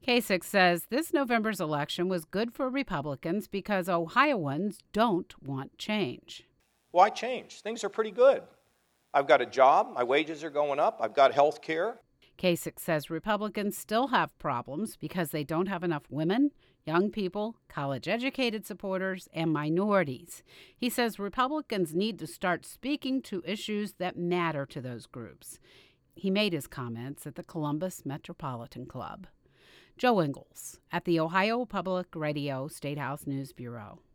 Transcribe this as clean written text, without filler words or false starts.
Kasich says this November's election was good for Republicans because Ohioans don't want change. Why change? Things are pretty good. I've got a job, my wages are going up, I've got health care. Kasich says Republicans still have problems because they don't have enough women, young people, college-educated supporters, and minorities. He says Republicans need to start speaking to issues that matter to those groups. He made his comments at the Columbus Metropolitan Club. Joe Ingles at the Ohio Public Radio State House News Bureau.